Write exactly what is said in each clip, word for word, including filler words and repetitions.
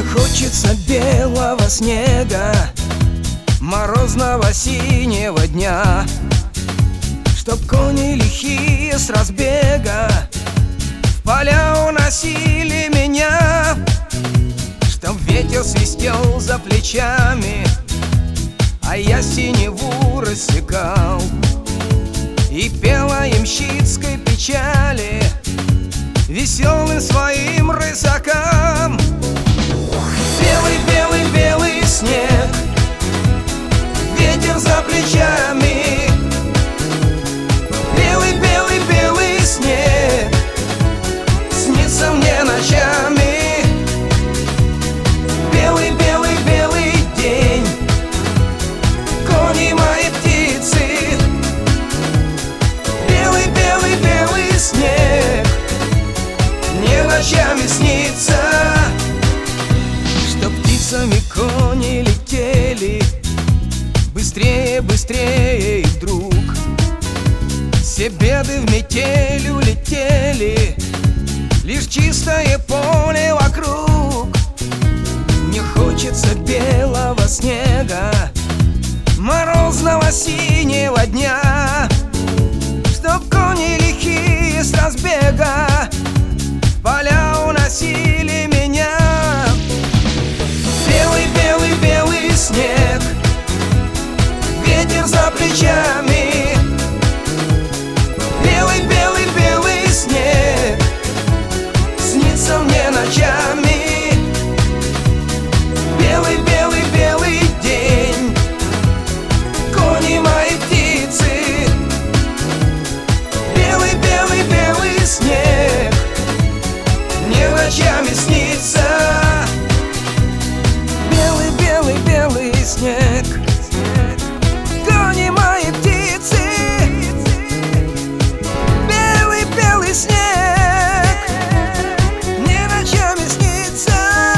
Хочется белого снега, морозного синего дня, чтоб кони лихие с разбега в поля уносили меня, чтоб ветер свистел за плечами, а я синеву рассекал и пела ямщицкой печали веселым своим рысакам. Белый-белый-белый снег, ветер за плечами. Белый-белый-белый снег снится мне ночами. Белый-белый-белый день, кони мои птицы. Белый-белый-белый снег мне ночами снится. Что птицами кони летели быстрее, быстрее, и вдруг все беды в метель улетели, лишь чистое поле вокруг. Мне хочется белого снега, морозного синего дня, чтоб кони лихие с разбега в поля уносили меня. Белый-белый-белый снег, ветер за плечами. Белый-белый-белый снег снится мне ночами. Белый-белый-белый день, кони мои птицы. Белый-белый-белый снег мне ночами снится. Белый-белый-белый снег, кони мои птицы. Белый-белый снег мне ночами снится.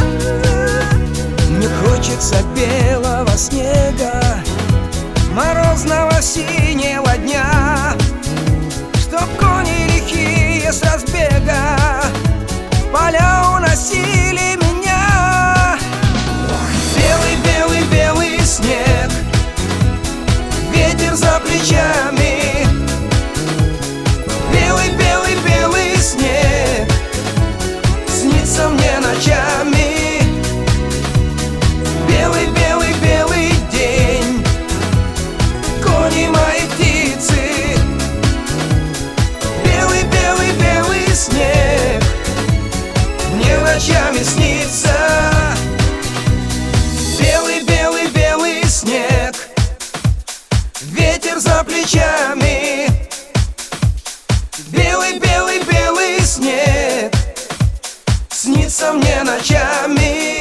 Мне хочется белого снега, морозного синего дня, чтоб кони лихие с разбега в поля уносили меня. Белый-белый-белый снег, ветер за плечами. Белый-белый-белый снег снится мне ночами. Белый-белый-белый день, кони мои птицы. Белый-белый-белый снег мне ночами снится. Белый-белый-белый снег, ветер за плечами. Белый-белый-белый снег снится мне ночами.